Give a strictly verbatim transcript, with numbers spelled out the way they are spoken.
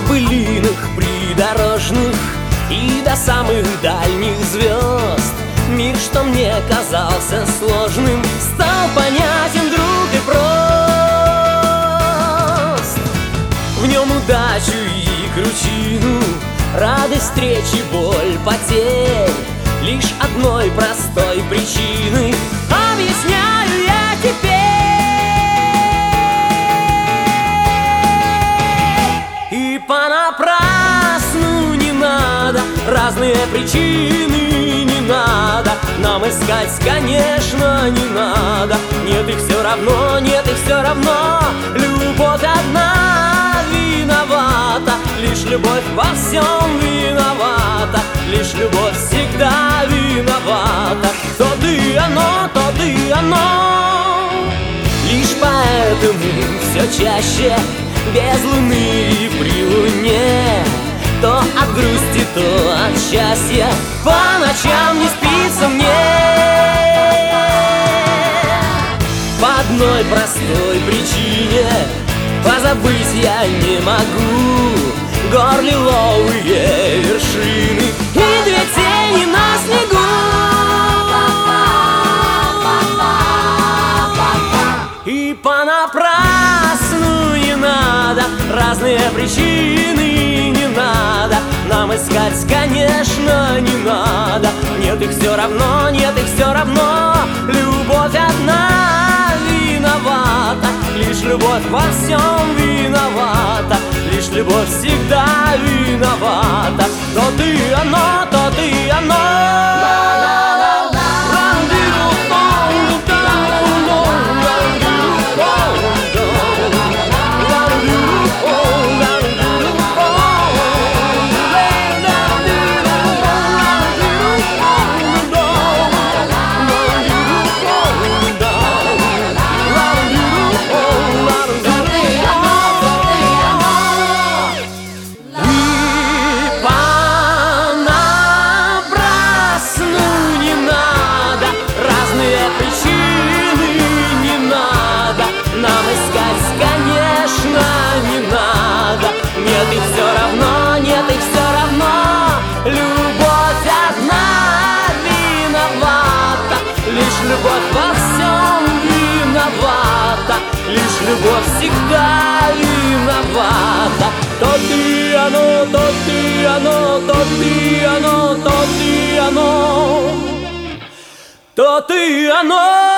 пылиных придорожных и до самых дальних звезд. Мир, что мне казался сложным, стал понятен вдруг и прост. В нем удачу и кручину, радость встречи, боль потерь, лишь одной простой причины объясняю я теперь. И понапрасну не надо, разные причины не надо нам искать, конечно, не надо. Нет, их все равно, нет, их все равно. Любовь одна виновата, лишь любовь во всем виновата, лишь любовь всегда виновата. То ты оно, то ты оно. Лишь поэтому все чаще без луны и при луне, то от грусти, то от счастья по ночам не спится мне. По одной простой причине позабыть я не могу гор лиловые вершины и две тени на снегу. И понапрасну не надо, разные причины не надо нам искать, конечно, не надо. Нет, их все равно, нет, их все равно. Любовь одна виновата, лишь любовь во всем виновата, лишь любовь всегда виновата. То ты оно, то ты оно. Нет, и все равно, нет, и все равно. Любовь одна виновата, лишь любовь во всем виновата, лишь любовь всегда виновата. То ты оно, то ты оно, то ты оно, то ты оно, то ты оно.